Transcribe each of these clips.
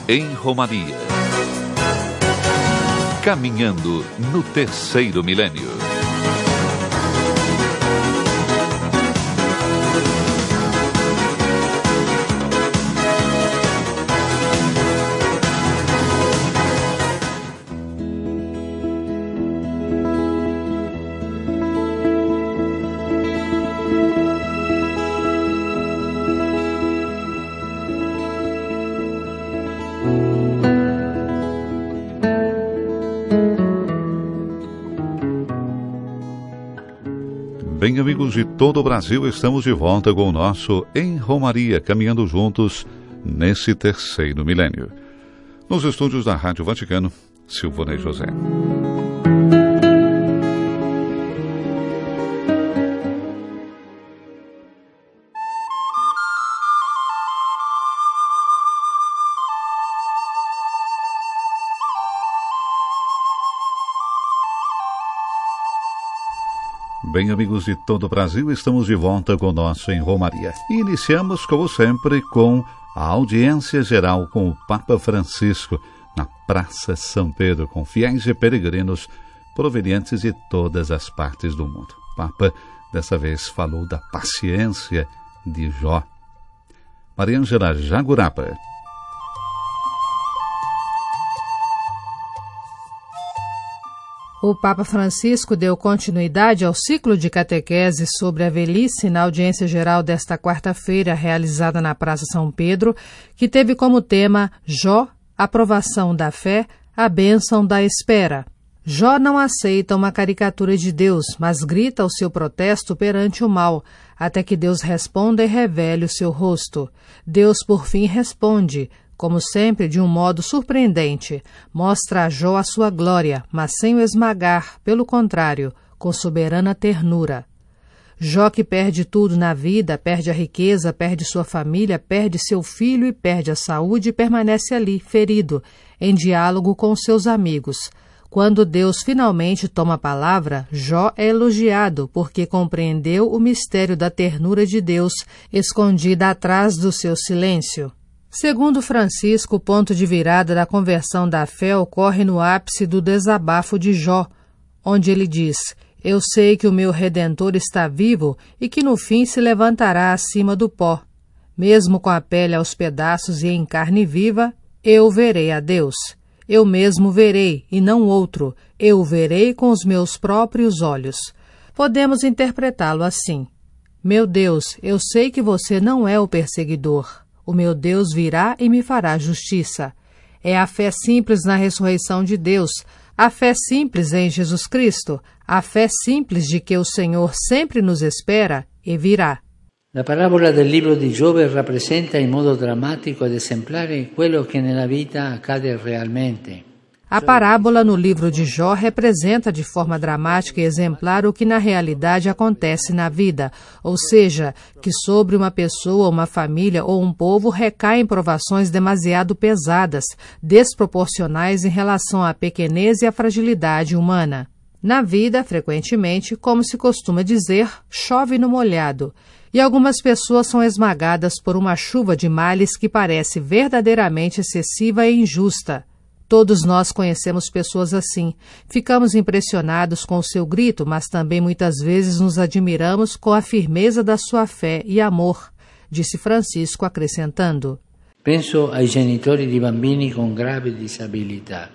em Romaria. Caminhando no terceiro milênio. Bem, amigos de todo o Brasil, estamos de volta com o nosso Em Romaria, caminhando juntos nesse terceiro milênio. Nos estúdios da Rádio Vaticano, Silvonei José. Bem, amigos de todo o Brasil, estamos de volta com o nosso Em Romaria. E iniciamos, como sempre, com a audiência geral com o Papa Francisco na Praça São Pedro, com fiéis e peregrinos provenientes de todas as partes do mundo. O Papa, dessa vez, falou da paciência de Jó. Mariângela Jagurapa. O Papa Francisco deu continuidade ao ciclo de catequese sobre a velhice na audiência geral desta quarta-feira, realizada na Praça São Pedro, que teve como tema Jó, a provação da fé, a bênção da espera. Jó não aceita uma caricatura de Deus, mas grita o seu protesto perante o mal, até que Deus responda e revele o seu rosto. Deus, por fim, responde, como sempre, de um modo surpreendente, mostra a Jó a sua glória, mas sem o esmagar, pelo contrário, com soberana ternura. Jó, que perde tudo na vida, perde a riqueza, perde sua família, perde seu filho e perde a saúde, permanece ali, ferido, em diálogo com seus amigos. Quando Deus finalmente toma a palavra, Jó é elogiado porque compreendeu o mistério da ternura de Deus, escondida atrás do seu silêncio. Segundo Francisco, o ponto de virada da conversão da fé ocorre no ápice do desabafo de Jó, onde ele diz: Eu sei que o meu Redentor está vivo e que no fim se levantará acima do pó. Mesmo com a pele aos pedaços e em carne viva, eu verei a Deus. Eu mesmo verei, e não outro. Eu o verei com os meus próprios olhos. Podemos interpretá-lo assim: Meu Deus, eu sei que você não é o perseguidor. O meu Deus virá e me fará justiça. É a fé simples na ressurreição de Deus, a fé simples em Jesus Cristo, a fé simples de que o Senhor sempre nos espera e virá. La parabola del libro di Giobbe rappresenta in modo drammatico ed esemplare quello che nella vita accade realmente. A parábola no livro de Jó representa de forma dramática e exemplar o que na realidade acontece na vida, ou seja, que sobre uma pessoa, uma família ou um povo recaem provações demasiado pesadas, desproporcionais em relação à pequenez e à fragilidade humana. Na vida, frequentemente, como se costuma dizer, chove no molhado, e algumas pessoas são esmagadas por uma chuva de males que parece verdadeiramente excessiva e injusta. Todos nós conhecemos pessoas assim. Ficamos impressionados com o seu grito, mas também muitas vezes nos admiramos com a firmeza da sua fé e amor, disse Francisco, acrescentando: Penso ai genitori di bambini con grave disabilità.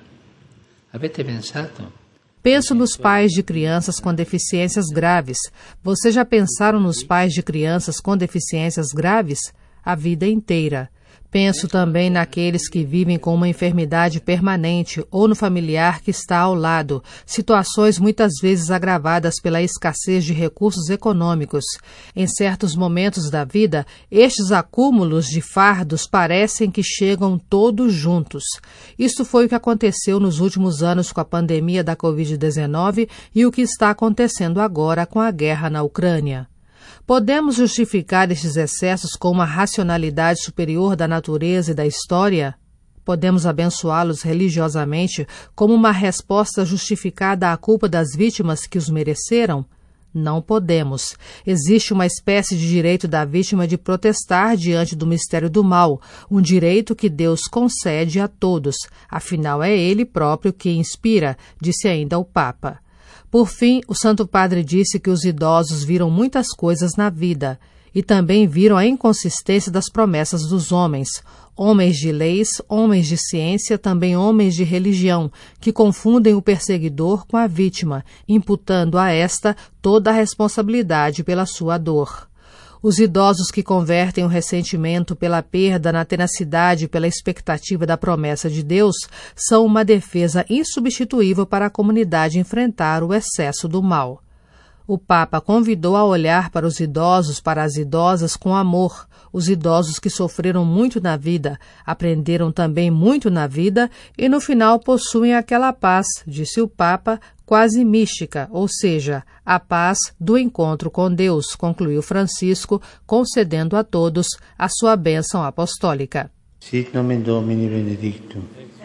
Avete pensato? Penso nos pais de crianças com deficiências graves. Vocês já pensaram nos pais de crianças com deficiências graves? A vida inteira. Penso também naqueles que vivem com uma enfermidade permanente ou no familiar que está ao lado, situações muitas vezes agravadas pela escassez de recursos econômicos. Em certos momentos da vida, estes acúmulos de fardos parecem que chegam todos juntos. Isso foi o que aconteceu nos últimos anos com a pandemia da Covid-19 e o que está acontecendo agora com a guerra na Ucrânia. Podemos justificar estes excessos com uma racionalidade superior da natureza e da história? Podemos abençoá-los religiosamente como uma resposta justificada à culpa das vítimas que os mereceram? Não podemos. Existe uma espécie de direito da vítima de protestar diante do mistério do mal, um direito que Deus concede a todos. Afinal, é Ele próprio que inspira, disse ainda o Papa. Por fim, o Santo Padre disse que os idosos viram muitas coisas na vida e também viram a inconsistência das promessas dos homens. Homens de leis, homens de ciência, também homens de religião, que confundem o perseguidor com a vítima, imputando a esta toda a responsabilidade pela sua dor. Os idosos que convertem o ressentimento pela perda na tenacidade pela expectativa da promessa de Deus são uma defesa insubstituível para a comunidade enfrentar o excesso do mal. O Papa convidou a olhar para os idosos, para as idosas, com amor. Os idosos que sofreram muito na vida, aprenderam também muito na vida e no final possuem aquela paz, disse o Papa, quase mística, ou seja, a paz do encontro com Deus, concluiu Francisco, concedendo a todos a sua bênção apostólica. Sit nomen Domini benedictum.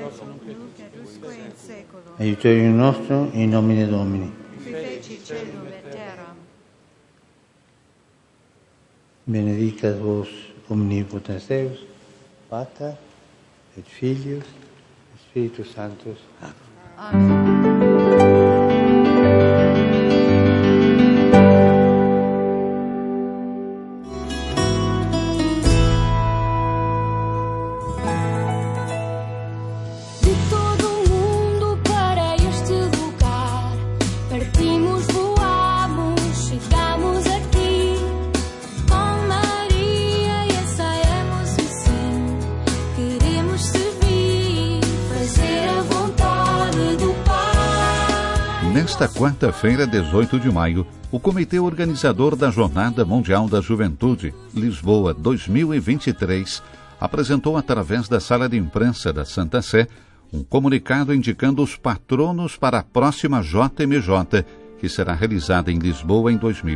Aiutorium nostrum in nomine Domini. Benedicat vos omnipotens Deus, Pater et Filius et Spiritus Sanctus. Amen. Nesta quarta-feira, 18 de maio, o Comitê Organizador da Jornada Mundial da Juventude, Lisboa 2023, apresentou através da Sala de Imprensa da Santa Sé um comunicado indicando os patronos para a próxima JMJ, que será realizada em Lisboa em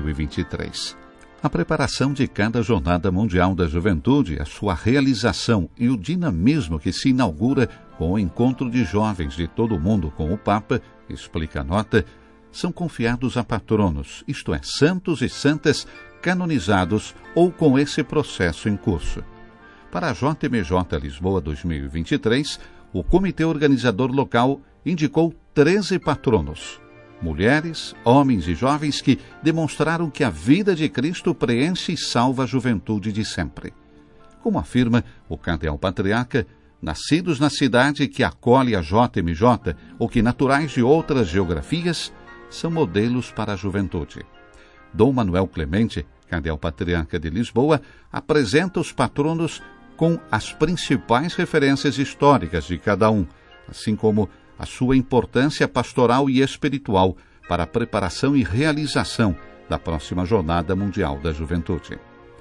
2023. A preparação de cada Jornada Mundial da Juventude, a sua realização e o dinamismo que se inaugura com o encontro de jovens de todo o mundo com o Papa, explica a nota, são confiados a patronos, isto é, santos e santas canonizados ou com esse processo em curso. Para a JMJ Lisboa 2023, o comitê organizador local indicou 13 patronos, mulheres, homens e jovens que demonstraram que a vida de Cristo preenche e salva a juventude de sempre. Como afirma o cardeal patriarca, nascidos na cidade que acolhe a JMJ ou que naturais de outras geografias, são modelos para a juventude. Dom Manuel Clemente, cardeal patriarca de Lisboa, apresenta os patronos com as principais referências históricas de cada um, assim como a sua importância pastoral e espiritual para a preparação e realização da próxima Jornada Mundial da Juventude.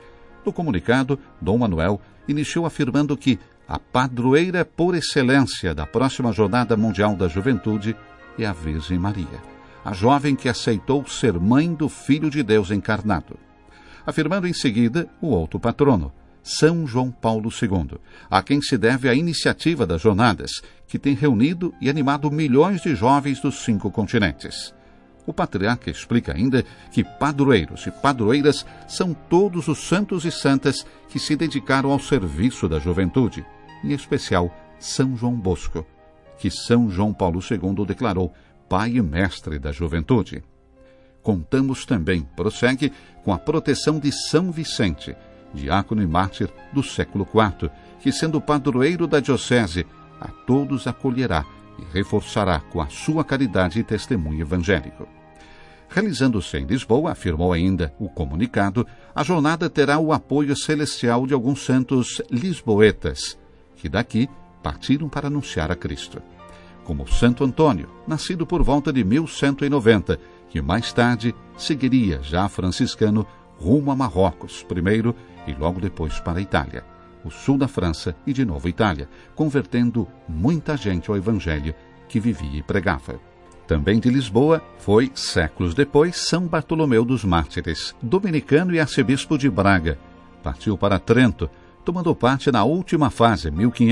No comunicado, Dom Manuel iniciou afirmando que a padroeira por excelência da próxima Jornada Mundial da Juventude é a Virgem Maria, a jovem que aceitou ser mãe do Filho de Deus encarnado. Afirmando em seguida o outro patrono, São João Paulo II, a quem se deve a iniciativa das jornadas, que tem reunido e animado milhões de jovens dos 5 continentes. O patriarca explica ainda que padroeiros e padroeiras são todos os santos e santas que se dedicaram ao serviço da juventude, em especial São João Bosco, que São João Paulo II declarou pai e mestre da juventude. Contamos também, prossegue, com a proteção de São Vicente, diácono e mártir do século IV, que, sendo padroeiro da diocese, a todos acolherá e reforçará com a sua caridade e testemunho evangélico. Realizando-se em Lisboa, afirmou ainda o comunicado, a jornada terá o apoio celestial de alguns santos lisboetas, que daqui partiram para anunciar a Cristo. Como Santo Antônio, nascido por volta de 1190, que mais tarde seguiria, já franciscano, rumo a Marrocos, primeiro e logo depois para a Itália, o sul da França e de novo Itália, convertendo muita gente ao Evangelho que vivia e pregava. Também de Lisboa foi, séculos depois, São Bartolomeu dos Mártires, dominicano e arcebispo de Braga. Partiu para Trento, tomando parte na última fase,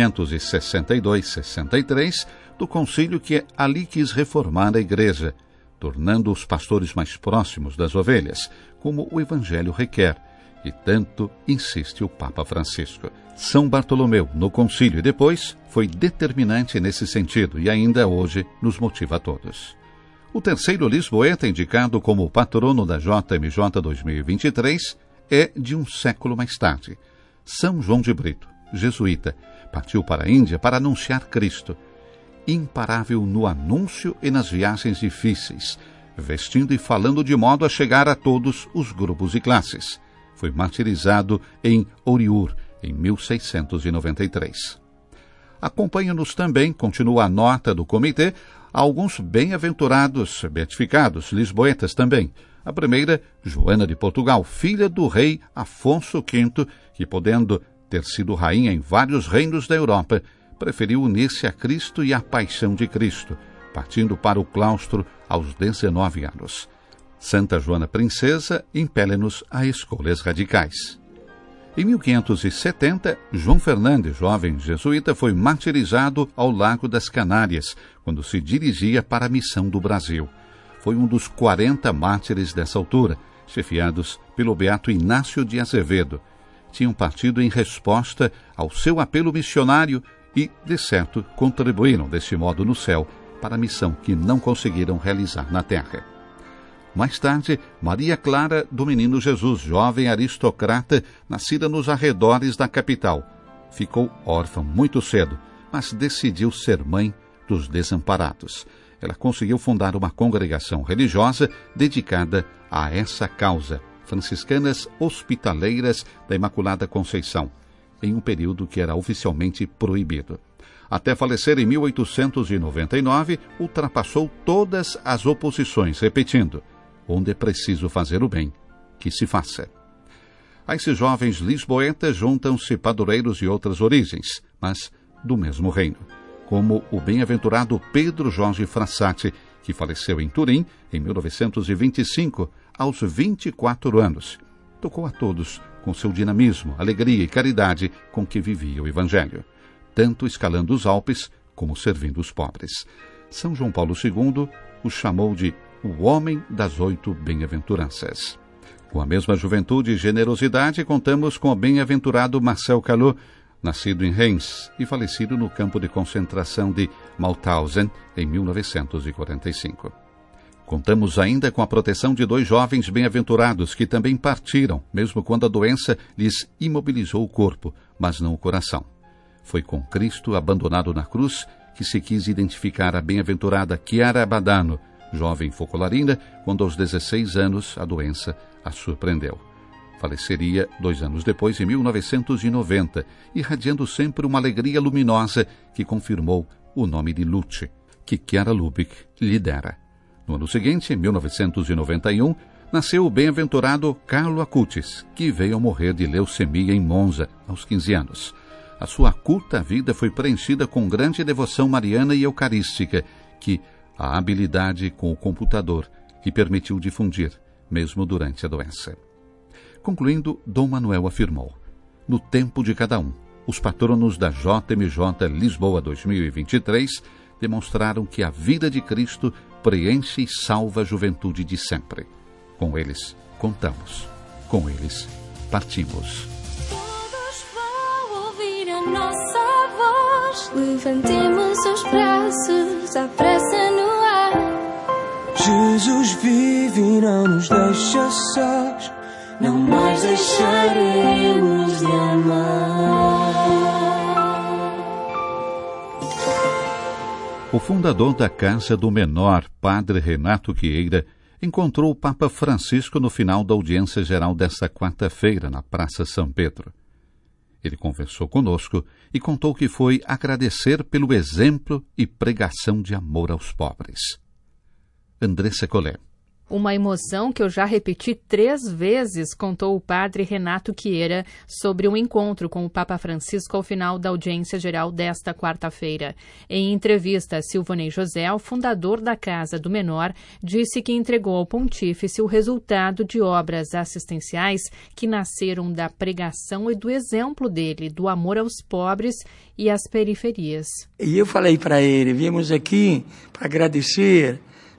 1562-63, do concílio que ali quis reformar a Igreja, tornando os pastores mais próximos das ovelhas, como o Evangelho requer, e tanto insiste o Papa Francisco. São Bartolomeu, no concílio e depois, foi determinante nesse sentido e ainda hoje nos motiva a todos. O terceiro lisboeta, indicado como o patrono da JMJ 2023, é de um século mais tarde. São João de Brito, jesuíta, partiu para a Índia para anunciar Cristo. Imparável no anúncio e nas viagens difíceis, vestindo e falando de modo a chegar a todos os grupos e classes. Foi martirizado em Oriur, em 1693. Acompanha-nos também, continua a nota do comitê, alguns bem-aventurados, beatificados, lisboetas também. A primeira, Joana de Portugal, filha do rei Afonso V, que, podendo ter sido rainha em vários reinos da Europa, preferiu unir-se a Cristo e à paixão de Cristo, partindo para o claustro aos 19 anos. Santa Joana Princesa impele-nos a escolhas radicais. Em 1570, João Fernandes, jovem jesuíta, foi martirizado ao Lago das Canárias, quando se dirigia para a missão do Brasil. Foi um dos 40 mártires dessa altura, chefiados pelo beato Inácio de Azevedo. Tinham partido em resposta ao seu apelo missionário e, de certo, contribuíram deste modo no céu para a missão que não conseguiram realizar na terra. Mais tarde, Maria Clara do Menino Jesus, jovem aristocrata, nascida nos arredores da capital. Ficou órfã muito cedo, mas decidiu ser mãe dos desamparados. Ela conseguiu fundar uma congregação religiosa dedicada a essa causa, Franciscanas Hospitaleiras da Imaculada Conceição, em um período que era oficialmente proibido. Até falecer em 1899, ultrapassou todas as oposições, repetindo: onde é preciso fazer o bem, que se faça. A esses jovens lisboetas juntam-se padroeiros de outras origens, mas do mesmo reino, como o bem-aventurado Pedro Jorge Frassati, que faleceu em Turim em 1925, aos 24 anos. Tocou a todos com seu dinamismo, alegria e caridade com que vivia o Evangelho, tanto escalando os Alpes como servindo os pobres. São João Paulo II o chamou de o homem das 8 bem-aventuranças. Com a mesma juventude e generosidade, contamos com o bem-aventurado Marcel Calot, nascido em Reims e falecido no campo de concentração de Mauthausen em 1945. Contamos ainda com a proteção de 2 jovens bem-aventurados que também partiram, mesmo quando a doença lhes imobilizou o corpo, mas não o coração. Foi com Cristo abandonado na cruz que se quis identificar a bem-aventurada Chiara Badano, jovem focolarina, quando aos 16 anos a doença a surpreendeu. Faleceria 2 anos depois, em 1990, irradiando sempre uma alegria luminosa que confirmou o nome de Lute, que Chiara Lubick lhe dera. No ano seguinte, em 1991, nasceu o bem-aventurado Carlo Acutis, que veio a morrer de leucemia em Monza, aos 15 anos. A sua curta vida foi preenchida com grande devoção mariana e eucarística, que a habilidade com o computador lhe permitiu difundir, mesmo durante a doença. Concluindo, Dom Manuel afirmou: no tempo de cada um, os patronos da JMJ Lisboa 2023 demonstraram que a vida de Cristo preenche e salva a juventude de sempre. Com eles contamos, com eles partimos. Todos vão ouvir a nossa voz, levantemos os braços à pressa no ar. Jesus vive e não nos deixa sós, não mais deixaremos de amar. O fundador da Casa do Menor, Padre Renato Quieira, encontrou o Papa Francisco no final da audiência geral desta quarta-feira, na Praça São Pedro. Ele conversou conosco e contou que foi agradecer pelo exemplo e pregação de amor aos pobres. Andressa Collet. Uma emoção que eu já repeti 3 vezes, contou o padre Renato Quieira sobre um encontro com o Papa Francisco ao final da audiência geral desta quarta-feira. Em entrevista a Silvanei José, o fundador da Casa do Menor, disse que entregou ao pontífice o resultado de obras assistenciais que nasceram da pregação e do exemplo dele, do amor aos pobres e às periferias. E eu falei para ele, viemos aqui para agradecer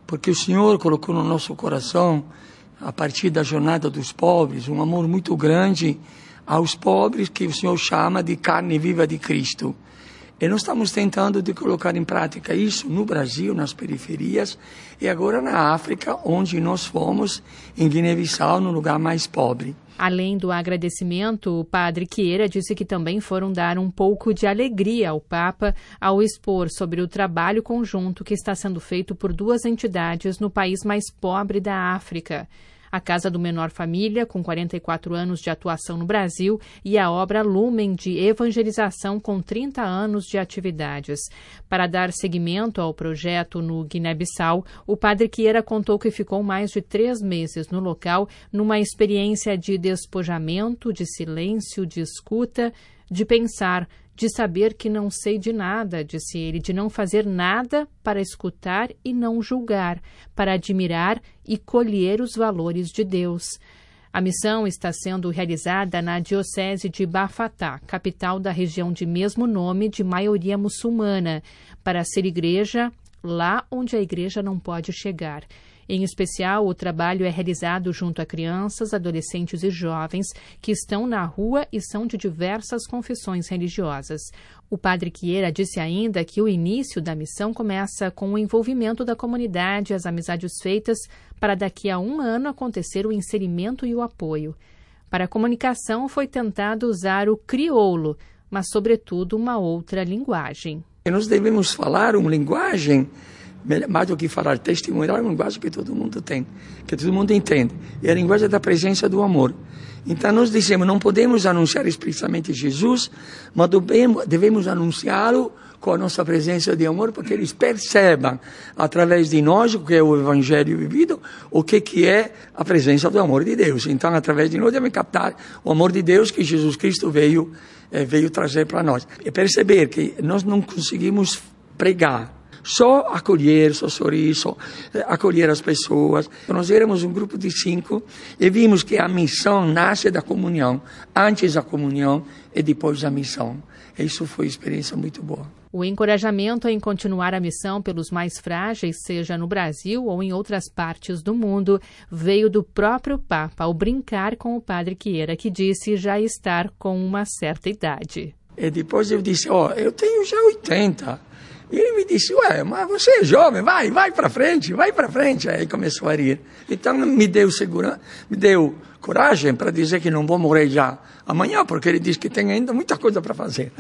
porque o Senhor colocou no nosso coração, a partir da jornada dos pobres, um amor muito grande aos pobres que o Senhor chama de carne viva de Cristo. E nós estamos tentando de colocar em prática isso no Brasil, nas periferias, e agora na África, onde nós fomos, em Guiné-Bissau, no lugar mais pobre. Além do agradecimento, o padre Chiera disse que também foram dar um pouco de alegria ao Papa ao expor sobre o trabalho conjunto que está sendo feito por 2 entidades no país mais pobre da África. A Casa do Menor Família, com 44 anos de atuação no Brasil, e a obra Lumen de evangelização, com 30 anos de atividades. Para dar seguimento ao projeto no Guiné-Bissau, o padre Chiera contou que ficou mais de 3 meses no local, numa experiência de despojamento, de silêncio, de escuta, de pensar, de saber que não sei de nada, disse ele, de não fazer nada para escutar e não julgar, para admirar e colher os valores de Deus. A missão está sendo realizada na Diocese de Bafatá, capital da região de mesmo nome, de maioria muçulmana, para ser igreja lá onde a igreja não pode chegar. Em especial, o trabalho é realizado junto a crianças, adolescentes e jovens que estão na rua e são de diversas confissões religiosas. O padre Chiera disse ainda que o início da missão começa com o envolvimento da comunidade, as amizades feitas, para daqui a 1 ano acontecer o inserimento e o apoio. Para a comunicação foi tentado usar o crioulo, mas sobretudo uma outra linguagem. Nós devemos falar uma linguagem, mais do que falar testemunhar, é uma linguagem que todo mundo tem, que todo mundo entende. É a linguagem da presença do amor. Então nós dizemos, não podemos anunciar explicitamente Jesus, mas devemos anunciá-lo com a nossa presença de amor, porque eles percebam, através de nós, o que é o Evangelho vivido, o que é a presença do amor de Deus. Então, através de nós, devem captar o amor de Deus que Jesus Cristo veio trazer para nós. E perceber que nós não conseguimos pregar, só acolher, só sorriso, acolher as pessoas. Nós éramos um grupo de 5 e vimos que a missão nasce da comunhão, antes da comunhão e depois da missão. Isso foi uma experiência muito boa. O encorajamento em continuar a missão pelos mais frágeis, seja no Brasil ou em outras partes do mundo, veio do próprio Papa ao brincar com o padre Chiera, que disse já estar com uma certa idade. E depois eu disse, eu tenho já 80. E ele me disse, mas você é jovem, vai para frente. Aí começou a rir. Então me deu segurança, me deu coragem para dizer que não vou morrer já amanhã, porque ele disse que tem ainda muita coisa para fazer.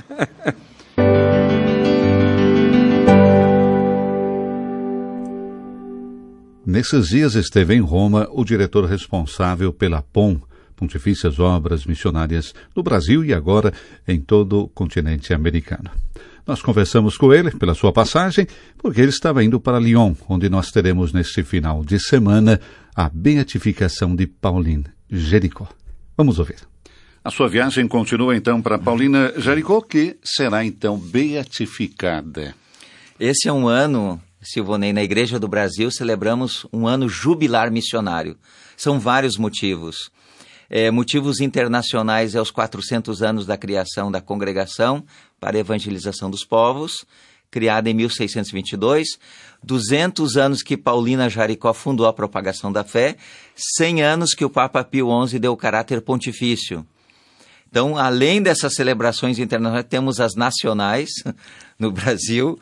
Nesses dias esteve em Roma o diretor responsável pela POM, Pontifícias Obras Missionárias, no Brasil e agora em todo o continente americano. Nós conversamos com ele pela sua passagem, porque ele estava indo para Lyon, onde nós teremos neste final de semana a beatificação de Pauline Jericó. Vamos ouvir. A sua viagem continua então para Paulina Jericó, que será então beatificada. Esse é um ano, Silvonei, na Igreja do Brasil celebramos um ano jubilar missionário. São vários motivos. Motivos internacionais é os 400 anos da criação da Congregação para a Evangelização dos Povos, criada em 1622, 200 anos que Paulina Jericó fundou a propagação da fé, 100 anos que o Papa Pio XI deu caráter pontifício. Então, além dessas celebrações internacionais, temos as nacionais no Brasil.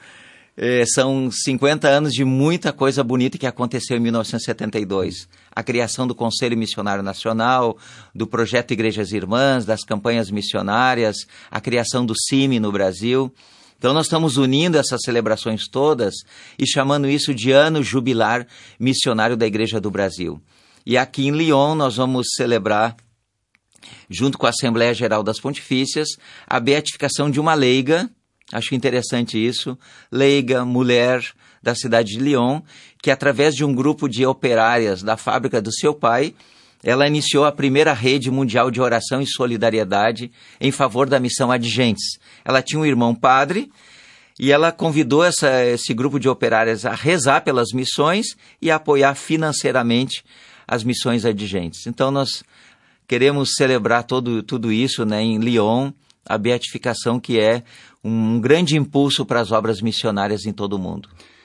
São 50 anos de muita coisa bonita que aconteceu em 1972. A criação do Conselho Missionário Nacional, do Projeto Igrejas Irmãs, das campanhas missionárias, a criação do CIMI no Brasil. Então nós estamos unindo essas celebrações todas e chamando isso de Ano Jubilar Missionário da Igreja do Brasil. E aqui em Lyon nós vamos celebrar, junto com a Assembleia Geral das Pontifícias, a beatificação de uma leiga. Acho interessante isso, leiga, mulher da cidade de Lyon, que através de um grupo de operárias da fábrica do seu pai, ela iniciou a primeira rede mundial de oração e solidariedade em favor da missão Adigentes. Ela tinha um irmão padre e ela convidou esse grupo de operárias a rezar pelas missões e a apoiar financeiramente as missões Adigentes. Então nós queremos celebrar tudo isso, né, em Lyon, a beatificação que é um grande impulso para as obras missionárias em todo o mundo.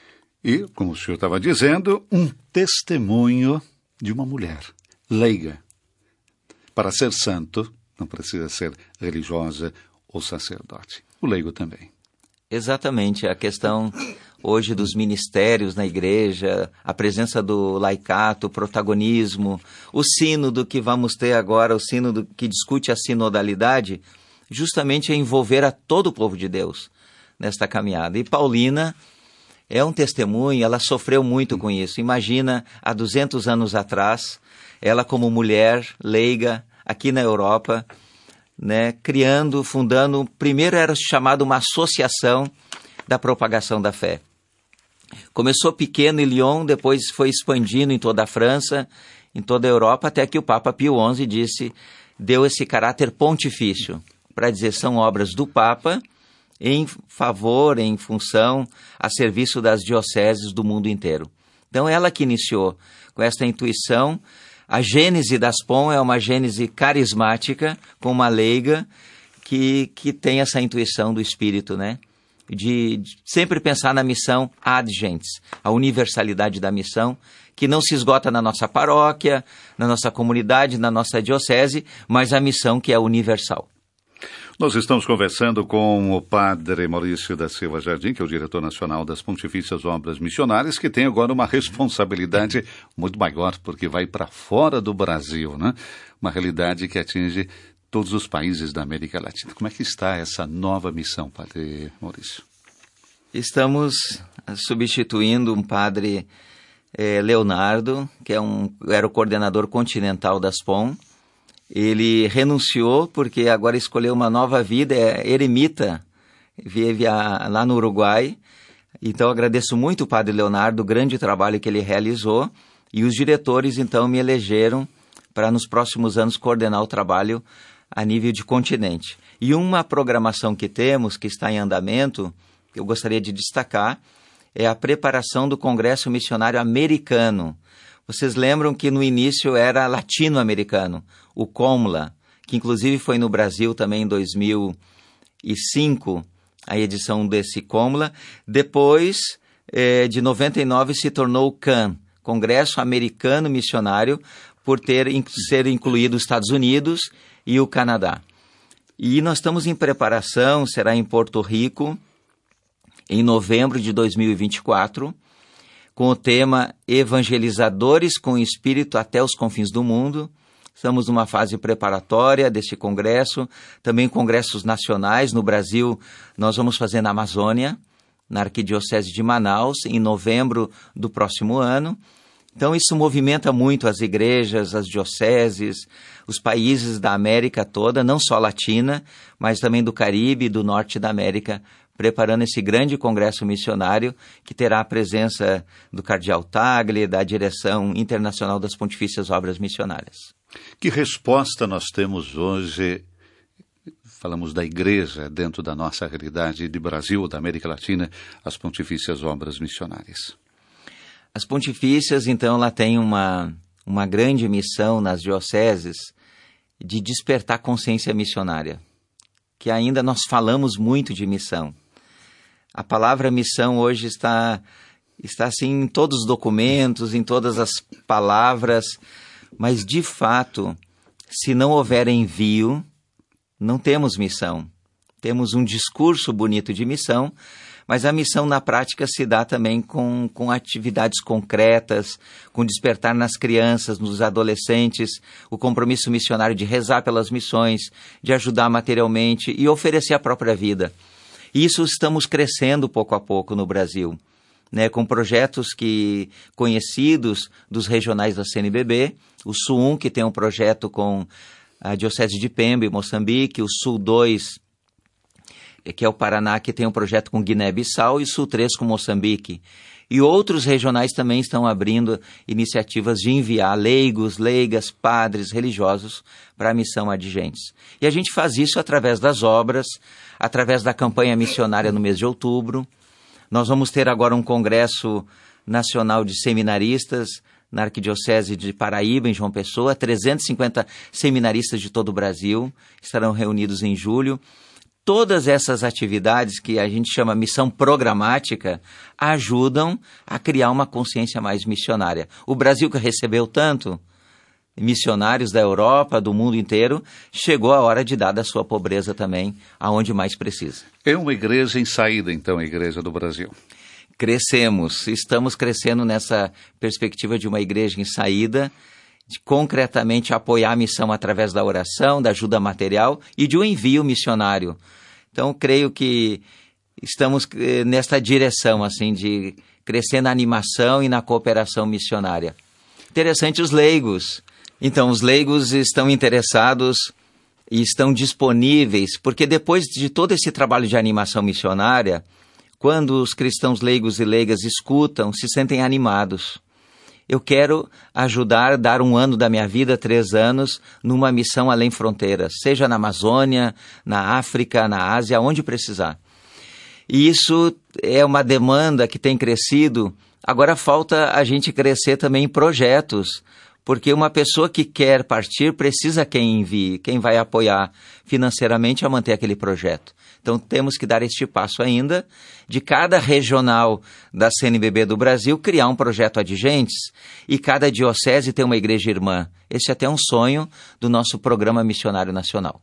E, como o senhor estava dizendo, um testemunho de uma mulher leiga. Para ser santo, não precisa ser religiosa ou sacerdote. O leigo também. Exatamente. A questão hoje dos ministérios na igreja, a presença do laicato, o protagonismo, o sínodo que vamos ter agora, o sínodo que discute a sinodalidade, justamente é envolver a todo o povo de Deus nesta caminhada. E Paulina é um testemunho, ela sofreu muito com isso. Imagina, há 200 anos atrás, ela como mulher leiga aqui na Europa, né, fundando, primeiro era chamado uma associação da propagação da fé. Começou pequeno em Lyon, depois foi expandindo em toda a França, em toda a Europa, até que o Papa Pio XI deu esse caráter pontifício, para dizer são obras do Papa em favor, em função, a serviço das dioceses do mundo inteiro. Então ela que iniciou com essa intuição. A gênese das POM é uma gênese carismática, com uma leiga que tem essa intuição do Espírito, né? De sempre pensar na missão ad gentes, a universalidade da missão, que não se esgota na nossa paróquia, na nossa comunidade, na nossa diocese, mas a missão que é universal. Nós estamos conversando com o padre Maurício da Silva Jardim, que é o diretor nacional das Pontifícias Obras Missionárias, que tem agora uma responsabilidade muito maior, porque vai para fora do Brasil, né? Uma realidade que atinge todos os países da América Latina. Como é que está essa nova missão, padre Maurício? Estamos substituindo um padre Leonardo, que era o coordenador continental das POM. Ele renunciou porque agora escolheu uma nova vida, é eremita, vive lá no Uruguai. Então agradeço muito o padre Leonardo, o grande trabalho que ele realizou, e os diretores então me elegeram para nos próximos anos coordenar o trabalho a nível de continente. E uma programação que temos, que está em andamento, que eu gostaria de destacar, é a preparação do Congresso Missionário Americano. Vocês lembram que no início era latino-americano, o COMLA, que inclusive foi no Brasil também em 2005, a edição desse COMLA. Depois, de 99, se tornou o CAM, Congresso Americano Missionário, por ser incluído os Estados Unidos e o Canadá. E nós estamos em preparação, será em Porto Rico, em novembro de 2024, com o tema Evangelizadores com Espírito até os confins do mundo. Estamos numa fase preparatória deste congresso, também congressos nacionais. No Brasil, nós vamos fazer na Amazônia, na Arquidiocese de Manaus, em novembro do próximo ano. Então, isso movimenta muito as igrejas, as dioceses, os países da América toda, não só latina, mas também do Caribe e do Norte da América, preparando esse grande congresso missionário que terá a presença do cardeal Tagle, da direção internacional das Pontifícias Obras Missionárias. Que resposta nós temos hoje, falamos da igreja dentro da nossa realidade de Brasil, da América Latina, as Pontifícias Obras Missionárias? As Pontifícias, então, ela tem uma grande missão nas dioceses de despertar consciência missionária, que ainda nós falamos muito de missão. A palavra missão hoje está assim em todos os documentos, em todas as palavras, mas de fato, se não houver envio, não temos missão. Temos um discurso bonito de missão, mas a missão na prática se dá também com atividades concretas, com despertar nas crianças, nos adolescentes, o compromisso missionário de rezar pelas missões, de ajudar materialmente e oferecer a própria vida. Isso estamos crescendo pouco a pouco no Brasil, né, com projetos conhecidos dos regionais da CNBB, o Sul 1, que tem um projeto com a Diocese de Pemba e Moçambique, o Sul 2, que é o Paraná, que tem um projeto com Guiné-Bissau, e o Sul 3 com Moçambique. E outros regionais também estão abrindo iniciativas de enviar leigos, leigas, padres, religiosos para a missão adigentes. E a gente faz isso através das obras, através da campanha missionária no mês de outubro. Nós vamos ter agora um congresso nacional de seminaristas na Arquidiocese de Paraíba, em João Pessoa. 350 seminaristas de todo o Brasil estarão reunidos em julho todas essas atividades que a gente chama missão programática ajudam a criar uma consciência mais missionária. O Brasil, que recebeu tanto missionários da Europa, do mundo inteiro, chegou a hora de dar da sua pobreza também aonde mais precisa. É uma igreja em saída, então, a Igreja do Brasil. Estamos crescendo nessa perspectiva de uma igreja em saída, de concretamente apoiar a missão através da oração, da ajuda material e de um envio missionário. Então, creio que estamos nesta direção, assim, de crescer na animação e na cooperação missionária. Interessante os leigos. Então, os leigos estão interessados e estão disponíveis, porque depois de todo esse trabalho de animação missionária, quando os cristãos leigos e leigas escutam, se sentem animados. Eu quero ajudar, dar 1 ano da minha vida, 3 anos, numa missão além fronteiras, seja na Amazônia, na África, na Ásia, onde precisar. E isso é uma demanda que tem crescido. Agora falta a gente crescer também em projetos, porque uma pessoa que quer partir precisa quem envie, quem vai apoiar financeiramente a manter aquele projeto. Então temos que dar este passo ainda, de cada regional da CNBB do Brasil criar um projeto Adigentes e cada diocese ter uma igreja irmã. Esse é até um sonho do nosso Programa Missionário Nacional.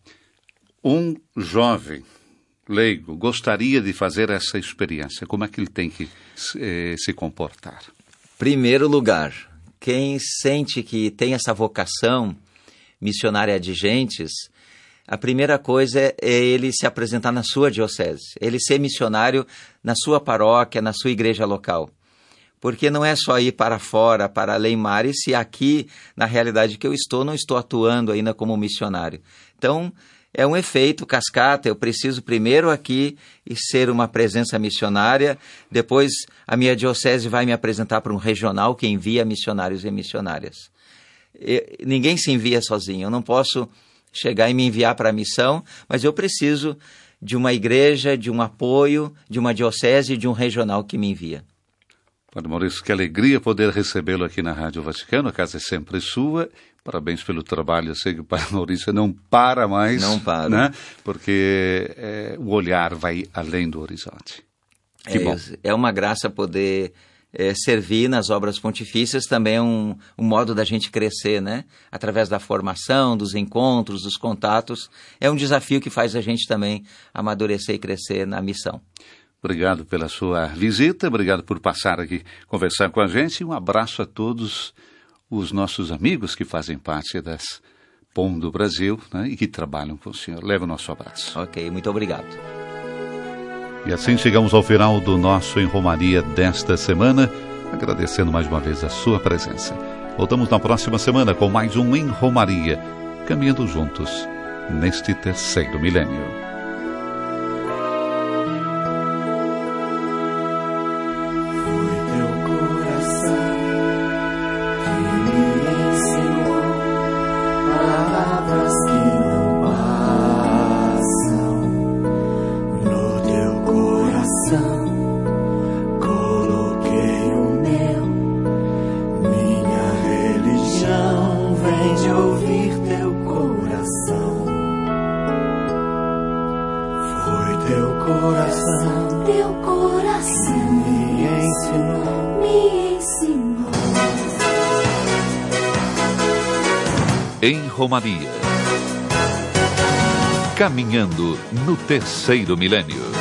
Um jovem leigo gostaria de fazer essa experiência. Como é que ele tem que se comportar? Primeiro lugar, quem sente que tem essa vocação missionária Adigentes, a primeira coisa é ele se apresentar na sua diocese, ele ser missionário na sua paróquia, na sua igreja local. Porque não é só ir para fora, para além mares, se aqui, na realidade que eu estou, não estou atuando ainda como missionário. Então, é um efeito cascata, eu preciso primeiro aqui ser uma presença missionária, depois a minha diocese vai me apresentar para um regional que envia missionários e missionárias. Ninguém se envia sozinho, eu não posso chegar e me enviar para a missão, mas eu preciso de uma igreja, de um apoio, de uma diocese e de um regional que me envia. Padre Maurício, que alegria poder recebê-lo aqui na Rádio Vaticano, a casa é sempre sua. Parabéns pelo trabalho, eu sei que o Padre Maurício não para mais. Não para. Né? Porque o olhar vai além do horizonte. Que bom. É uma graça poder servir nas obras pontifícias, também é um modo da gente crescer, né? Através da formação, dos encontros, dos contatos. É um desafio que faz a gente também amadurecer e crescer na missão. Obrigado pela sua visita, obrigado por passar aqui, conversar com a gente, e um abraço a todos os nossos amigos que fazem parte das POM do Brasil, né, e que trabalham com o senhor. Leve o nosso abraço. Ok, muito obrigado. E assim chegamos ao final do nosso Em Romaria desta semana, agradecendo mais uma vez a sua presença. Voltamos na próxima semana com mais um Em Romaria, caminhando juntos neste terceiro milênio. Teu coração me ensinou. Em Romaria, caminhando no terceiro milênio.